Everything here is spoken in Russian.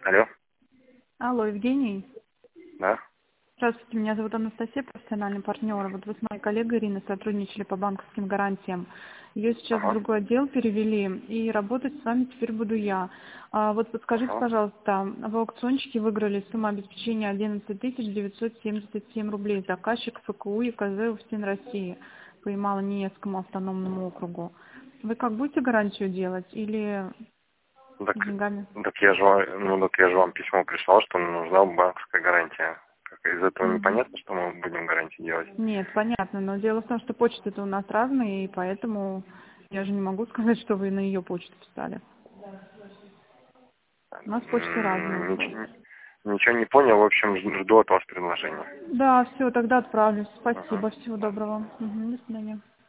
Алло, Алло, Евгений. да? Здравствуйте, меня зовут Анастасия, профессиональный партнер. Вот вы с моей коллегой Ириной сотрудничали по банковским гарантиям. Ее сейчас в Ага, другой отдел перевели, и работать с вами теперь буду я. Вот подскажите, ага. пожалуйста, в аукциончике выиграли сумму обеспечения 11 977 рублей. Заказчик ФКУ и КЗ УФСИН России по Ямало-Ненецкому автономному округу. Вы как будете гарантию делать или Так, деньгами? так я же вам письмо прислал, что нужна банковская гарантия. Из этого Мгм. непонятно, что мы будем гарантии делать. Нет, понятно, но дело в том, что почты-то у нас разные, и поэтому я же не могу сказать, что вы на ее почту писали. У нас почты разные уходят. Ничего не понял, в общем, жду от вас предложения. Да, все, тогда отправлюсь. Ага. Спасибо, всего Да. доброго. Мгм, до свидания.